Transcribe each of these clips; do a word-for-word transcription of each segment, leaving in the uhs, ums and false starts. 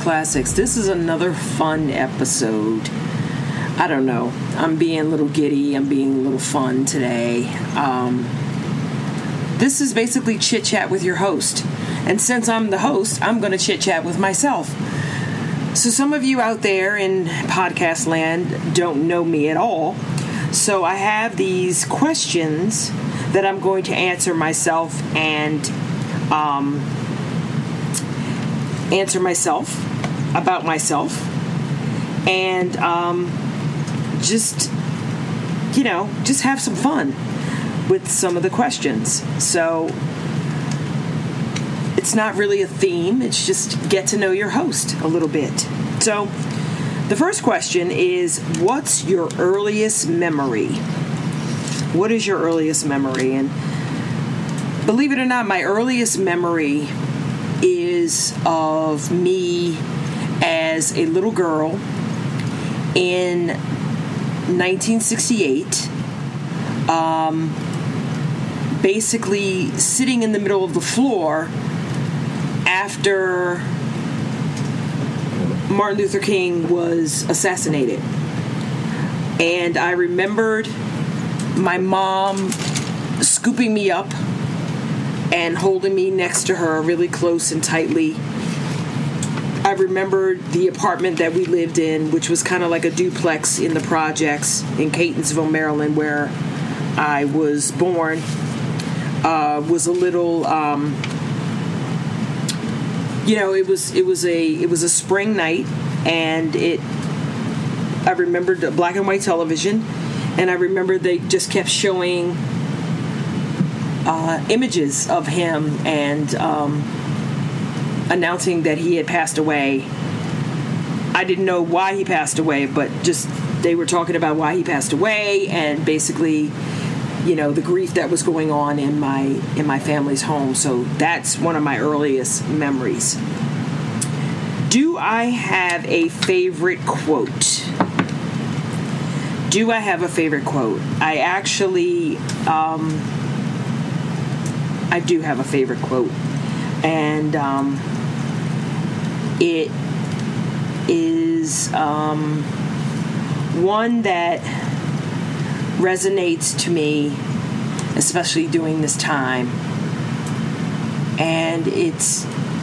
Classics. This is another fun episode. I don't know. I'm being a little giddy. I'm being a little fun today. Um, this is basically Chit Chat with your host. And since I'm the host, I'm going to chit chat with myself. So some of you out there in podcast land don't know me at all. So I have these questions that I'm going to answer myself and um, answer myself about myself. And um, just, you know, just have some fun with some of the questions. So it's not really a theme. It's just get to know your host a little bit. So the first question is, what's your earliest memory? What is your earliest memory? And believe it or not, my earliest memory is of me as a little girl in nineteen sixty-eight, um, basically sitting in the middle of the floor after Martin Luther King was assassinated. And I remembered my mom scooping me up and holding me next to her really close and tightly. I remembered the apartment that we lived in, which was kind of like a duplex in the projects in Catonsville, Maryland, where I was born. Uh, was a little... Um, You know, it was it was a it was a spring night, and it. I remembered the black and white television, and I remember they just kept showing uh, images of him and um, announcing that he had passed away. I didn't know why he passed away, but just they were talking about why he passed away, and basically, you know, the grief that was going on in my in my family's home. So that's one of my earliest memories. Do I have a favorite quote? Do I have a favorite quote? I actually, um, I do have a favorite quote. And um, it is um, one that resonates to me, especially during this time, and it's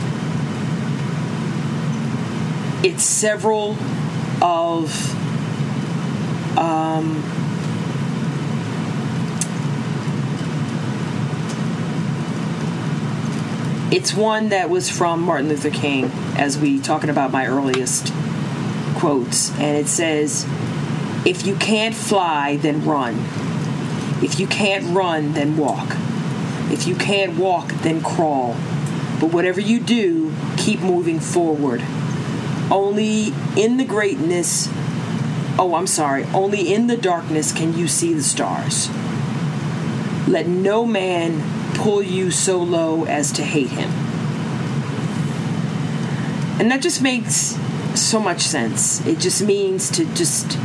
it's several of um, it's one that was from Martin Luther King, as we talking about my earliest quotes, and it says, "If you can't fly, then run. If you can't run, then walk. If you can't walk, then crawl. But whatever you do, keep moving forward. Only in the greatness, oh, I'm sorry, only in the darkness can you see the stars. Let no man pull you so low as to hate him." And that just makes so much sense. It just means to just...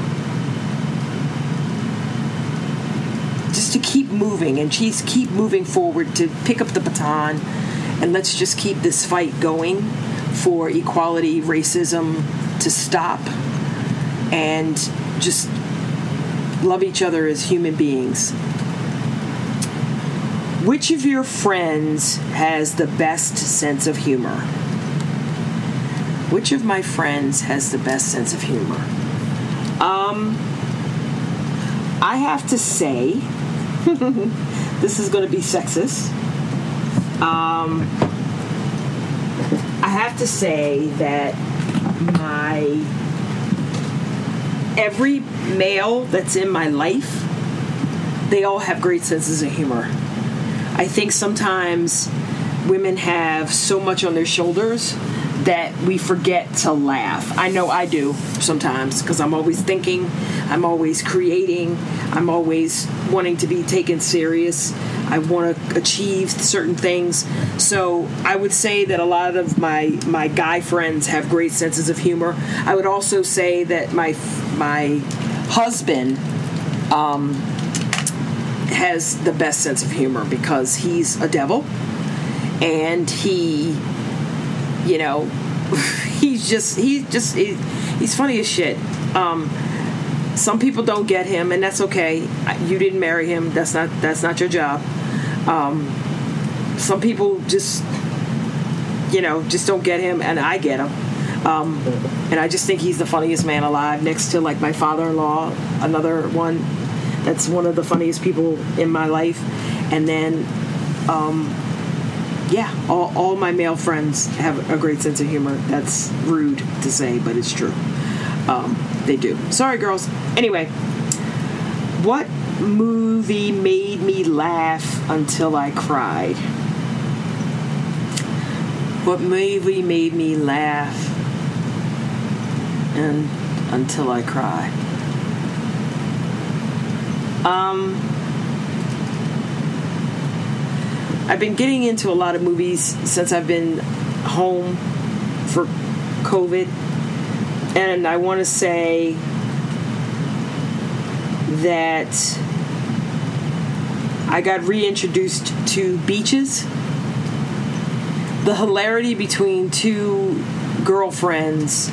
just to keep moving and just keep moving forward, to pick up the baton, and let's just keep this fight going for equality, racism to stop, and just love each other as human beings. Which of your friends has the best sense of humor? Which of my friends has the best sense of humor? Um, I have to say, this is going to be sexist. Um, I have to say that my every male that's in my life, they all have great senses of humor. I think sometimes women have so much on their shoulders that we forget to laugh. I know I do sometimes, because I'm always thinking, I'm always creating, I'm always wanting to be taken serious. I want to achieve certain things. So I would say that a lot of my, my guy friends have great senses of humor. I would also say that my my husband um, has the best sense of humor, because he's a devil, and he, you know, he's just he's just he, he's funny as shit. Um, some people don't get him, and that's okay. You didn't marry him. That's not that's not your job. Um, some people just, you know, just don't get him, and I get him. Um, and I just think he's the funniest man alive, next to like my father-in-law, another one that's one of the funniest people in my life. And then, um, yeah, all, all my male friends have a great sense of humor. That's rude to say, but it's true. Um, they do. Sorry, girls. Anyway, what movie made me laugh until I cried? What movie made me laugh and until I cry? Um, I've been getting into a lot of movies since I've been home for COVID, and I want to say that I got reintroduced to Beaches. The hilarity between two girlfriends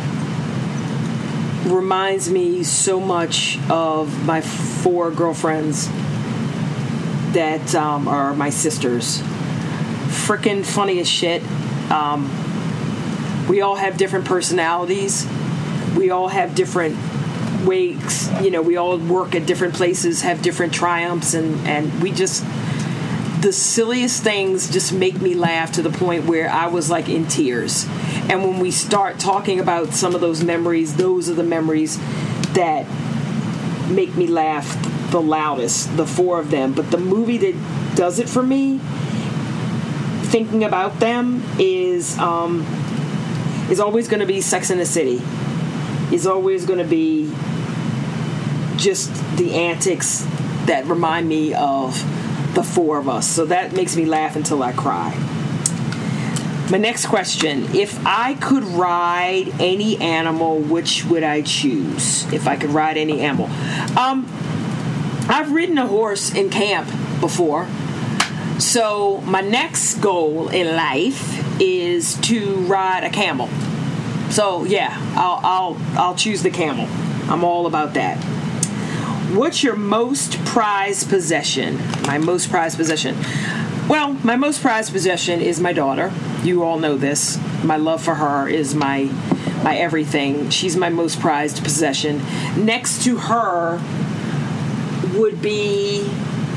reminds me so much of my four girlfriends that um, are my sisters. Frickin' funny as shit. Um, we all have different personalities. We all have different ways. You know, we all work at different places, have different triumphs, and, and we just... The silliest things just make me laugh to the point where I was like in tears. And when we start talking about some of those memories, those are the memories that make me laugh the loudest, the four of them. But the movie that does it for me, thinking about them, is um, is always going to be Sex and the City. Is always going to be just the antics that remind me of the four of us. So that makes me laugh until I cry. My next question: if I could ride any animal, which would I choose? If I could ride any animal, um, I've ridden a horse in camp before. So my next goal in life is to ride a camel. So yeah, I'll I'll I'll choose the camel. I'm all about that. What's your most prized possession? My most prized possession. Well, my most prized possession is my daughter. You all know this. My love for her is my my everything. She's my most prized possession. Next to her would be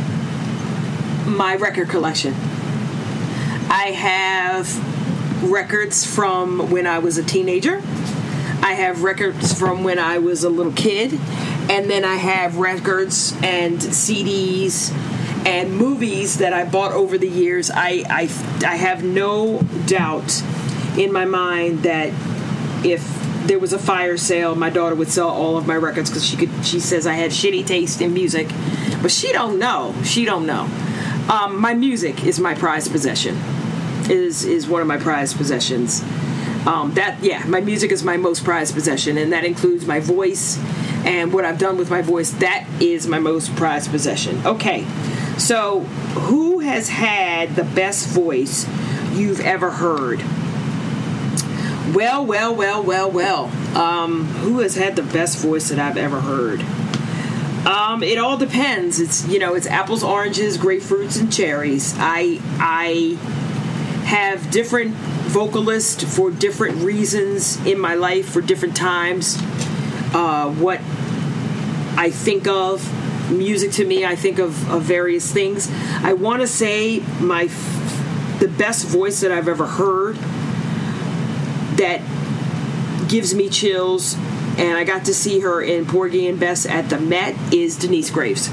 my record collection. I have records from when I was a teenager. I have records from when I was a little kid. And then I have records and C Ds and movies that I bought over the years. I, I, I have no doubt in my mind that if there was a fire sale, my daughter would sell all of my records because she could. She says I had shitty taste in music, but she don't know. She don't know. Um, my music is my prized possession. Is is one of my prized possessions. Um, that yeah, my music is my most prized possession, and that includes my voice and what I've done with my voice. That is my most prized possession. Okay, so who has had the best voice you've ever heard? Well, well, well, well, well. Um, who has had the best voice that I've ever heard? Um, it all depends. It's you know, it's apples, oranges, grapefruits, and cherries. I I have different vocalists for different reasons in my life, for different times. Uh, what I think of, music to me, I think of, of various things. I want to say my the best voice that I've ever heard that gives me chills, and I got to see her in Porgy and Bess at the Met, is Denise Graves.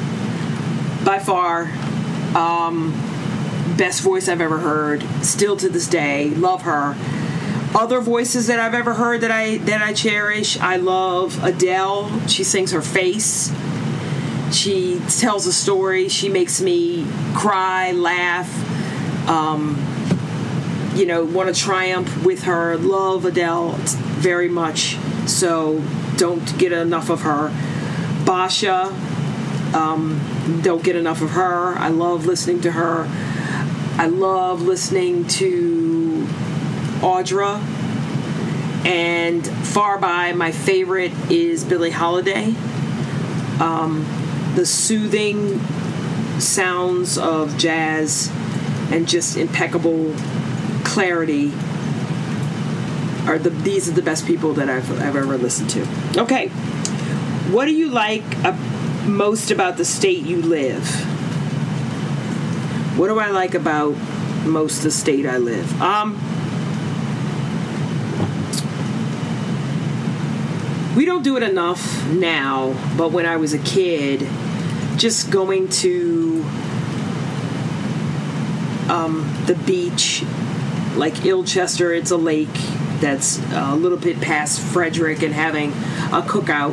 By far, um, best voice I've ever heard. Still to this day, love her. Other voices that I've ever heard that I that I cherish, I love Adele. She sings her face. She tells a story. She makes me cry, laugh, um, you know, want to triumph with her. Love Adele very much. So don't get enough of her. Basha, um, don't get enough of her. I love listening to her. I love listening to Audra. And far by, my favorite is Billie Holiday. Um, the soothing sounds of jazz and just impeccable clarity are the these are the best people that I've, I've ever listened to. Okay. What do you like uh, most about the state you live? What do I like about most of the state I live? Um, we don't do it enough now, but when I was a kid, just going to um, the beach, like Ilchester, it's a lake that's a little bit past Frederick, and having a cookout.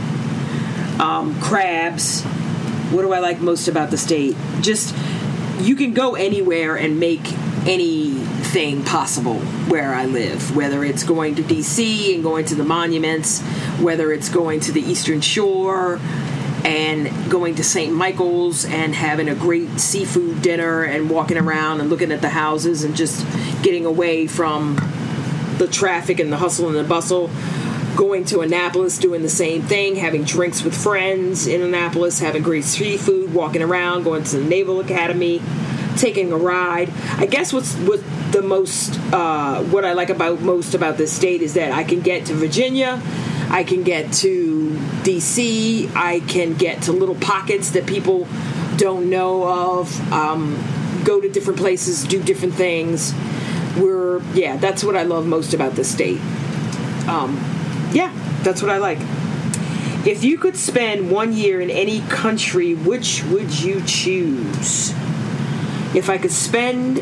Um, crabs. What do I like most about the state? Just, you can go anywhere and make anything possible where I live, whether it's going to D C and going to the monuments, whether it's going to the Eastern Shore and going to Saint Michael's and having a great seafood dinner and walking around and looking at the houses and just getting away from the traffic and the hustle and the bustle. Going to Annapolis, doing the same thing, having drinks with friends in Annapolis, having great seafood, walking around, going to the Naval Academy, taking a ride. I guess what's what the most uh, what I like about most about this state is that I can get to Virginia, I can get to D C, I can get to little pockets that people don't know of, um, go to different places, do different things. We're yeah, that's what I love most about this state. Um, Yeah, that's what I like. If you could spend one year in any country, which would you choose? If I could spend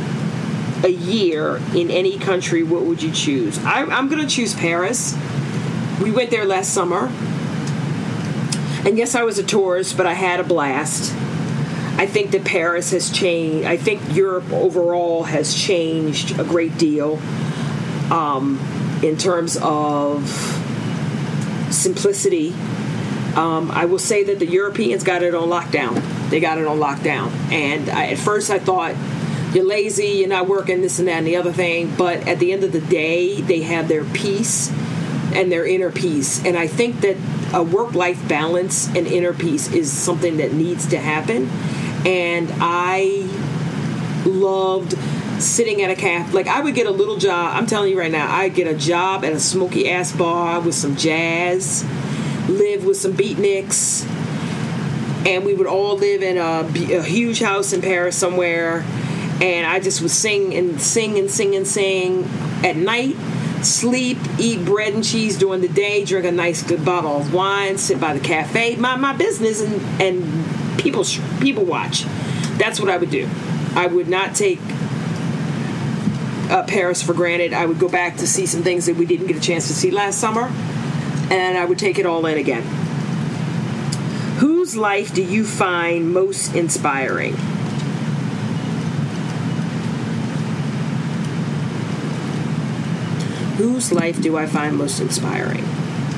a year in any country, what would you choose? I, I'm going to choose Paris. We went there last summer. And yes, I was a tourist, but I had a blast. I think that Paris has changed. I think Europe overall has changed a great deal. Um... in terms of simplicity. Um, I will say that the Europeans got it on lockdown. They got it on lockdown. And I, at first I thought, you're lazy, you're not working, this and that and the other thing. But at the end of the day, they have their peace and their inner peace. And I think that a work-life balance and inner peace is something that needs to happen. And I loved sitting at a cafe. Like, I would get a little job. I'm telling you right now, I'd get a job at a smoky-ass bar with some jazz, live with some beatniks, and we would all live in a, a huge house in Paris somewhere, and I just would sing and sing and sing and sing at night, sleep, eat bread and cheese during the day, drink a nice good bottle of wine, sit by the cafe, mind my business, and, and people, people watch. That's what I would do. I would not take Uh, Paris for granted. I would go back to see some things that we didn't get a chance to see last summer, and I would take it all in again. Whose life do you find most inspiring? Whose life do I find most inspiring?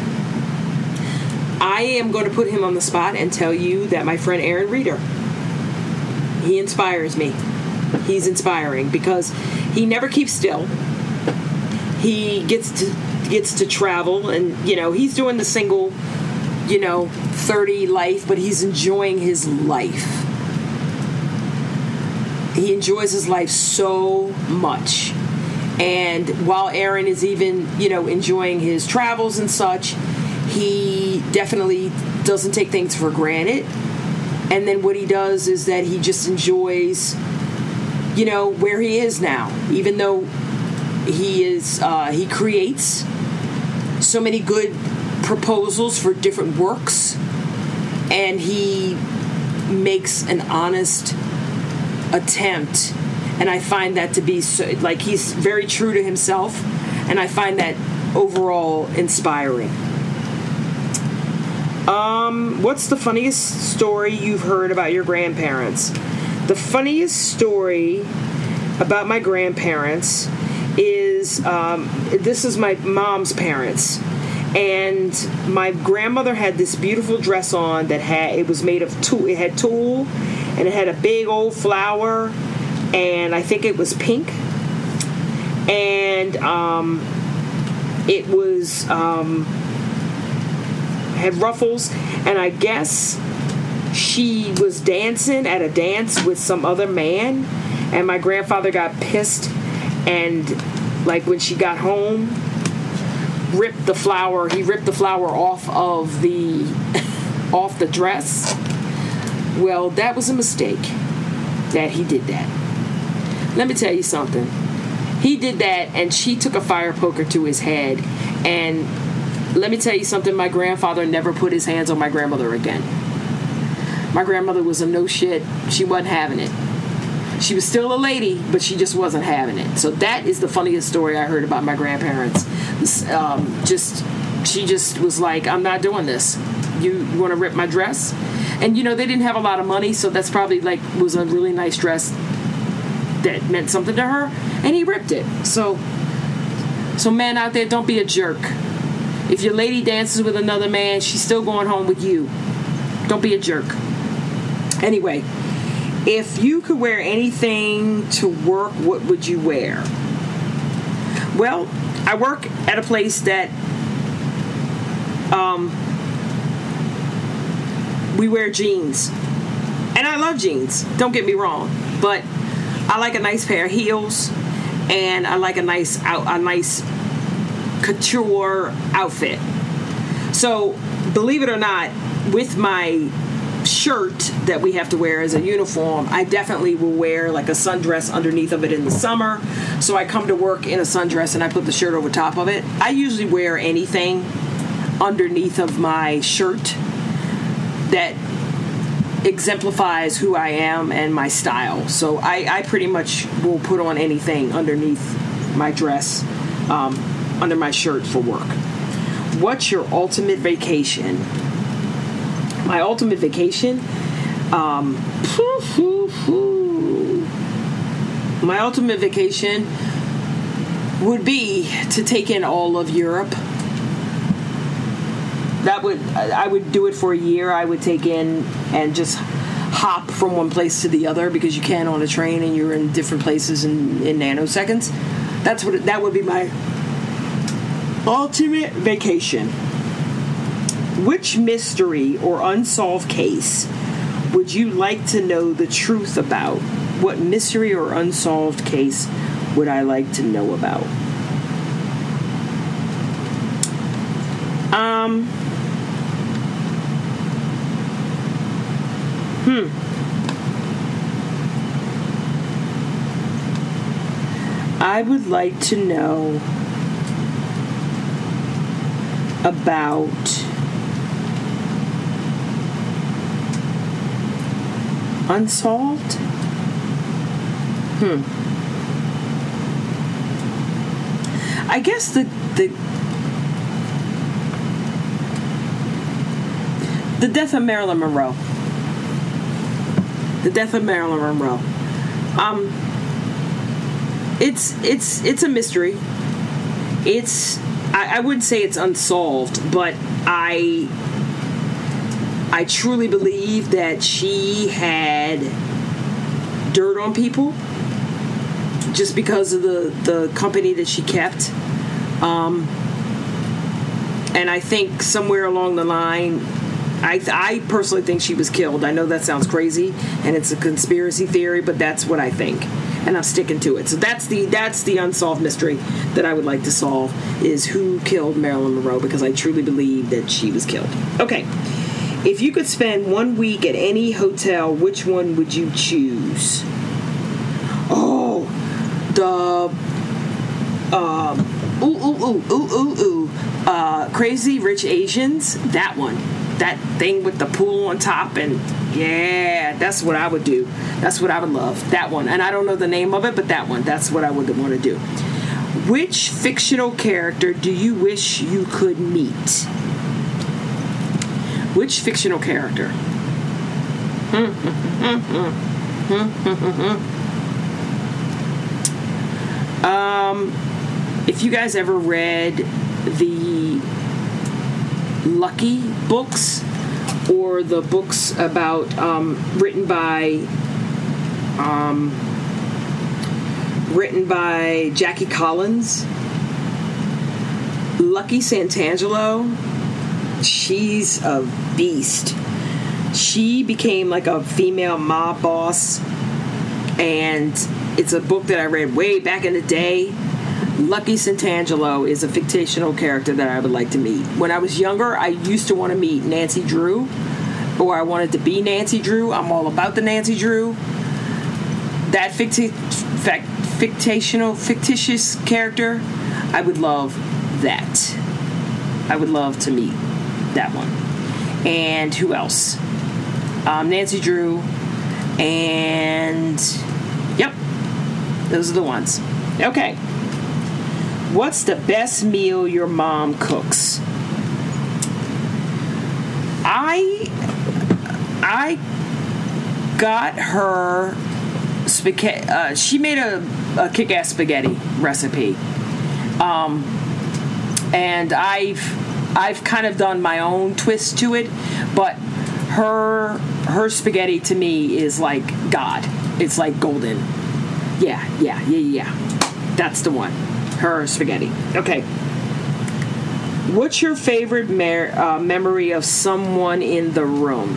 I am going to put him on the spot and tell you that my friend Aaron Reeder, he inspires me. He's inspiring because he never keeps still. He gets to gets to travel, and you know he's doing the single, you know, thirty life, but he's enjoying his life. He enjoys his life so much, and while Aaron is even, you know, enjoying his travels and such, he definitely doesn't take things for granted. And then what he does is that he just enjoys, you know, where he is now, even though he is, uh, he creates so many good proposals for different works, and he makes an honest attempt, and I find that to be so, like, he's very true to himself, and I find that overall inspiring. Um, what's the funniest story you've heard about your grandparents? The funniest story about my grandparents is, um, this is my mom's parents. And my grandmother had this beautiful dress on that had, it was made of tulle, it had tulle, and it had a big old flower, and I think it was pink. And, um, It was um, had ruffles, and I guess she was dancing at a dance with some other man, and my grandfather got pissed, and like when she got home, ripped the flower. He ripped the flower off of the off the dress. Well, that was a mistake that he did that. Let me tell you something. He did that, and she took a fire poker to his head. And let me tell you something. My grandfather never put his hands on my grandmother again. My grandmother was a no shit. She wasn't having it. She was still a lady, but she just wasn't having it. So that is the funniest story I heard about my grandparents. Um, just, she just was like, I'm not doing this. You want to rip my dress? And, you know, they didn't have a lot of money, so that's probably, like, was a really nice dress that meant something to her. And he ripped it. So, so men out there, don't be a jerk. If your lady dances with another man, she's still going home with you. Don't be a jerk. Anyway, if you could wear anything to work, what would you wear? Well, I work at a place that um, we wear jeans. And I love jeans. Don't get me wrong. But I like a nice pair of heels, and I like a nice out, a nice couture outfit. So, believe it or not, with my shirt that we have to wear as a uniform, I definitely will wear like a sundress underneath of it in the summer. So I come to work in a sundress and I put the shirt over top of it. I usually wear anything underneath of my shirt that exemplifies who I am and my style. So I, I pretty much will put on anything underneath my dress, um, under my shirt for work. What's your ultimate vacation? My ultimate vacation, um, my ultimate vacation would be to take in all of Europe. That would, I would do it for a year. I would take in and just hop from one place to the other, because you can on a train and you're in different places in, in nanoseconds. That's what, that would be my ultimate vacation. Which mystery or unsolved case would you like to know the truth about? What mystery or unsolved case would I like to know about? Um, hmm. I would like to know about unsolved? Hmm. I guess the the the death of Marilyn Monroe. The death of Marilyn Monroe. Um. It's it's it's a mystery. It's I, I wouldn't say it's unsolved, but I. I truly believe that she had dirt on people just because of the, the company that she kept. Um, and I think somewhere along the line, I, I personally think she was killed. I know that sounds crazy and it's a conspiracy theory, but that's what I think. And I'm sticking to it. So that's the that's the unsolved mystery that I would like to solve, is who killed Marilyn Monroe, because I truly believe that she was killed. Okay. If you could spend one week at any hotel, which one would you choose? Oh, the uh, ooh ooh ooh ooh ooh ooh, uh, Crazy Rich Asians. That one, that thing with the pool on top, and yeah, that's what I would do. That's what I would love. That one, and I don't know the name of it, but that one, that's what I would want to do. Which fictional character do you wish you could meet? Which fictional character? um, if you guys ever read the Lucky books, or the books about um, written by um, written by Jackie Collins, Lucky Santangelo, she's a beast. She became like a female mob boss, and it's a book that I read way back in the day. Lucky Santangelo is a fictional character that I would like to meet. When I was younger, I used to want to meet Nancy Drew, or I wanted to be Nancy Drew. I'm all about the Nancy Drew. That ficti- fact, fictional, fictitious character, I would love that. I would love to meet that one. And who else? Um, Nancy Drew. And, yep, those are the ones. Okay. What's the best meal your mom cooks? I I got her spaghetti. Uh, she made a, a kick-ass spaghetti recipe, um, and I've I've kind of done my own twist to it. But her her spaghetti to me is like God. It's like golden. Yeah, yeah, yeah, yeah. That's the one. Her spaghetti. Okay. What's your favorite mer- uh, memory of someone in the room?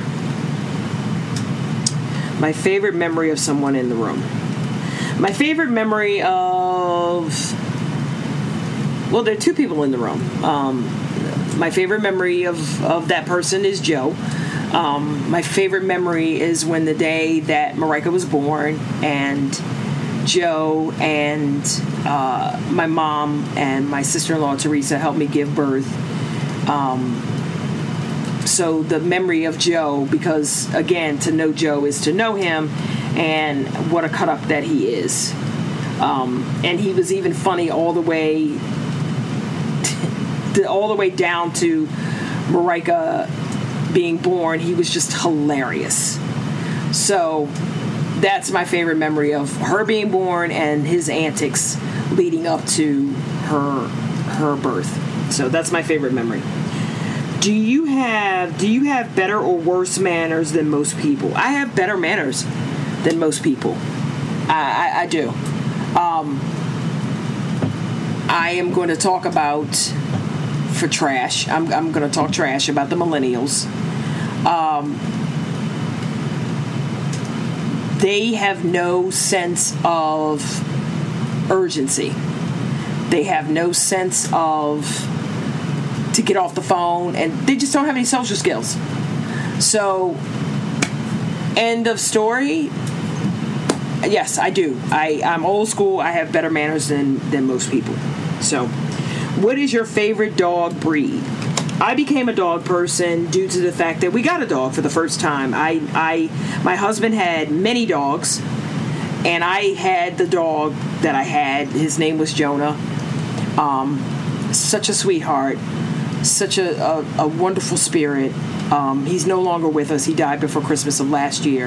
My favorite memory of someone in the room. My favorite memory of... Well, there are two people in the room. Um, my favorite memory of, of that person is Joe. Um, my favorite memory is when the day that Marika was born, and Joe and uh, my mom and my sister-in-law Teresa helped me give birth. Um, so the memory of Joe, because again, to know Joe is to know him, and what a cut up that he is. Um, and he was even funny all the way, to, all the way down to Marika being born. He was just hilarious. So that's my favorite memory of her being born and his antics leading up to her her birth. So that's my favorite memory. Do you have do you have better or worse manners than most people? I have better manners than most people. I, I, I do. Um, I am going to talk about, for trash, I'm, I'm going to talk trash about the millennials. Um, they have no sense of urgency. They have no sense of to get off the phone, and they just don't have any social skills. So, end of story. Yes, I do. I, I'm old school. I have better manners than, than most people. So, what is your favorite dog breed? I became a dog person due to the fact that we got a dog for the first time. I, I, my husband had many dogs, and I had the dog that I had. His name was Jonah. Um, such a sweetheart, such a, a, a wonderful spirit. Um, he's no longer with us. He died before Christmas of last year.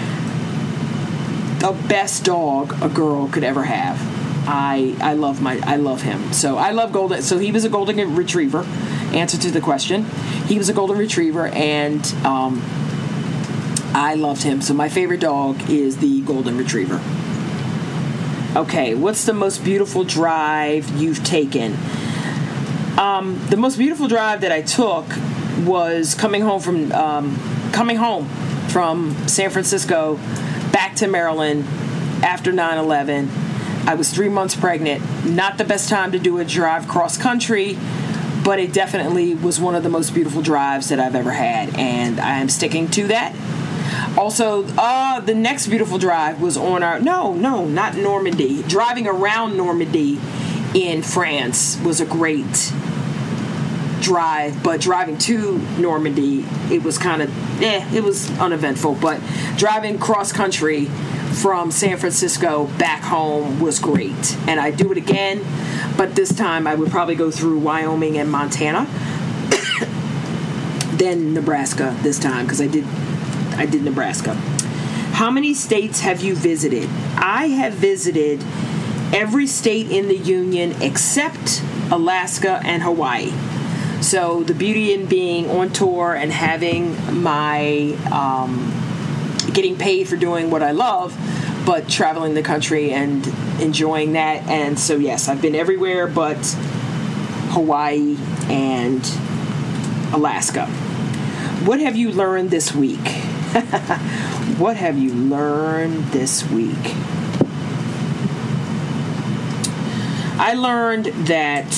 The best dog a girl could ever have. I I love my I love him. So I love golden. So he was a golden retriever. Answer to the question, he was a golden retriever, and um, I loved him. So my favorite dog is the golden retriever. Okay, what's the most beautiful drive you've taken? Um, the most beautiful drive that I took was coming home from um, coming home from San Francisco back to Maryland after nine eleven. I was three months pregnant. Not the best time to do a drive cross country, but it definitely was one of the most beautiful drives that I've ever had, and I am sticking to that. Also, uh, the next beautiful drive was on our... No, no, not Normandy. Driving around Normandy in France was a great drive, but driving to Normandy, it was kind of... Eh, it was uneventful, but driving cross-country from San Francisco back home was great. And I'd do it again, but this time I would probably go through Wyoming and Montana, then Nebraska this time, because I did... I did Nebraska. How many states have you visited? I have visited every state in the union except Alaska and Hawaii. So the beauty in being on tour and having my, um, getting paid for doing what I love, but traveling the country and enjoying that. And so, yes, I've been everywhere but Hawaii, and Alaska. What have you learned this week? What have you learned this week? I learned that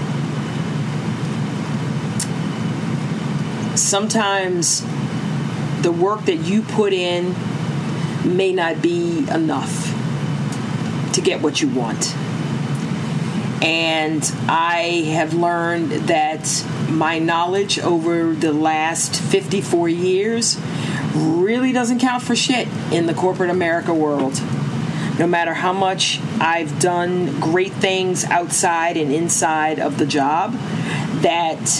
sometimes the work that you put in may not be enough to get what you want. And I have learned that my knowledge over the last fifty-four years really doesn't count for shit in the corporate America world. No matter how much I've done great things outside and inside of the job, that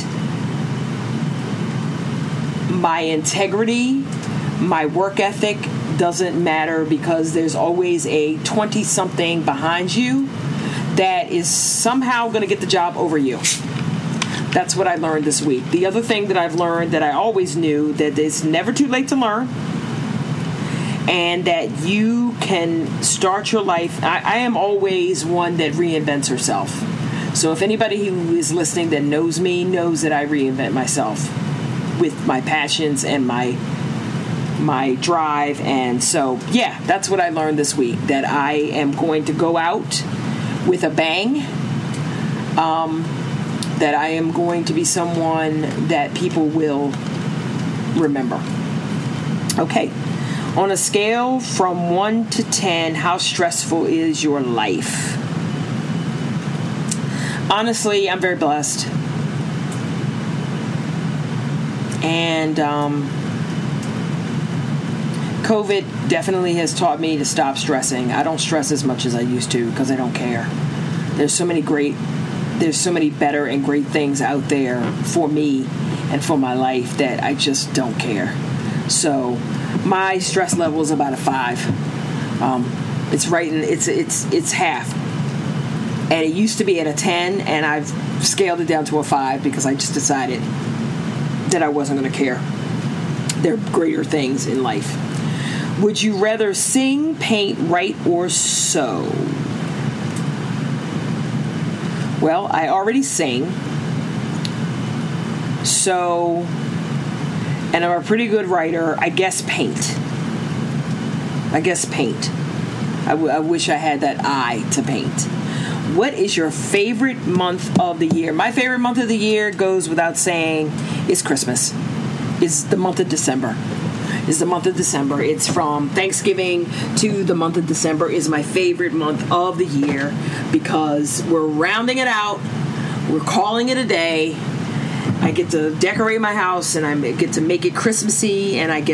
my integrity, my work ethic doesn't matter, because there's always a twenty-something behind you that is somehow going to get the job over you. That's what I learned this week. The other thing that I've learned that I always knew, that it's never too late to learn, and that you can start your life. I, I am always one that reinvents herself. So if anybody who is listening that knows me knows that I reinvent myself with my passions and my my drive. And so, yeah, that's what I learned this week, that I am going to go out with a bang, um, that I am going to be someone that people will remember. Okay. On a scale from one to ten, how stressful is your life? Honestly, I'm very blessed. And um, COVID definitely has taught me to stop stressing. I don't stress as much as I used to because I don't care. There's so many great, there's so many better and great things out there for me and for my life that I just don't care. So my stress level is about a five. Um, it's right in, it's it's it's half. And it used to be at a ten, and I've scaled it down to a five because I just decided that I wasn't going to care. There are greater things in life. Would you rather sing, paint, write, or sew? Well, I already sing. So, and I'm a pretty good writer. I guess paint. I guess paint. I, w- I wish I had that eye to paint. What is your favorite month of the year? My favorite month of the year, goes without saying, is Christmas. It's the month of December. It's the month of December. It's from Thanksgiving to the month of December is my favorite month of the year because we're rounding it out. We're calling it a day. I get to decorate my house and I get to make it Christmassy, and I get